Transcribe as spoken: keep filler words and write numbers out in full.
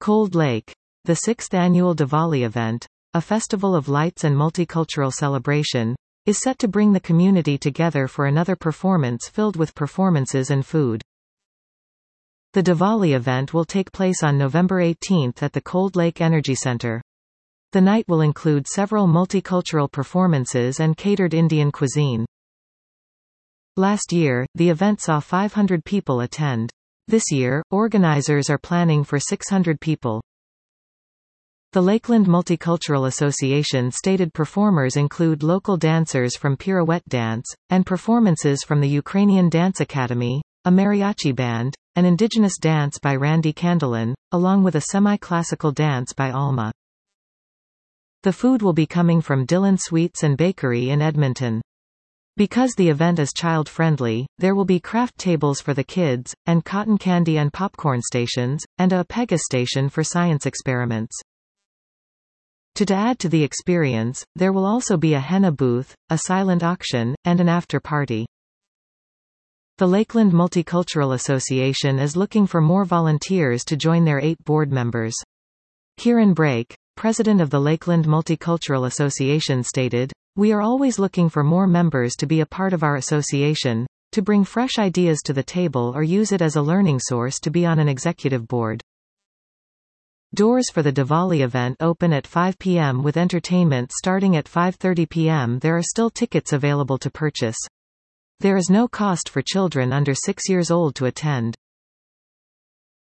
Cold Lake. The sixth annual Diwali event, a festival of lights and multicultural celebration, is set to bring the community together for another performance filled with performances and food. The Diwali event will take place on November eighteenth at the Cold Lake Energy Center. The night will include several multicultural performances and catered Indian cuisine. Last year, the event saw five hundred people attend. This year, organizers are planning for six hundred people. The Lakeland Multicultural Association stated performers include local dancers from Pirouette Dance, and performances from the Ukrainian Dance Academy, a mariachi band, an indigenous dance by Randy Candelin, along with a semi-classical dance by Alma. The food will be coming from Dillon Sweets and Bakery in Edmonton. Because the event is child-friendly, there will be craft tables for the kids, and cotton candy and popcorn stations, and a Pega station for science experiments. To add to the experience, there will also be a henna booth, a silent auction, and an after-party. The Lakeland Multicultural Association is looking for more volunteers to join their eight board members. Kieran Brake, president of the Lakeland Multicultural Association, stated, "We are always looking for more members to be a part of our association, to bring fresh ideas to the table or use it as a learning source to be on an executive board." Doors for the Diwali event open at five p m with entertainment starting at five thirty p m There are still tickets available to purchase. There is no cost for children under six years old to attend.